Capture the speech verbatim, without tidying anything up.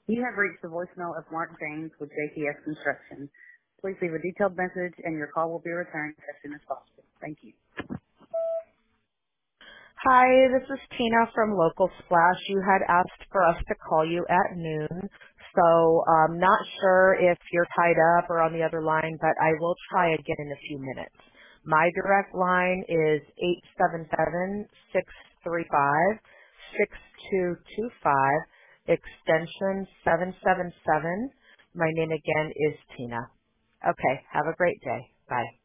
You have reached the voicemail of Mark James with J T S Construction. Please leave a detailed message and your call will be returned as soon as possible. Thank you. Hi, this is Tina from Local Splash. You had asked for us to call you at noon, so um, not sure if you're tied up or on the other line, but I will try again in a few minutes. My direct line is eight seven seven, six three five, six two two five, extension seven seven seven. My name again is Tina. Okay, have a great day. Bye.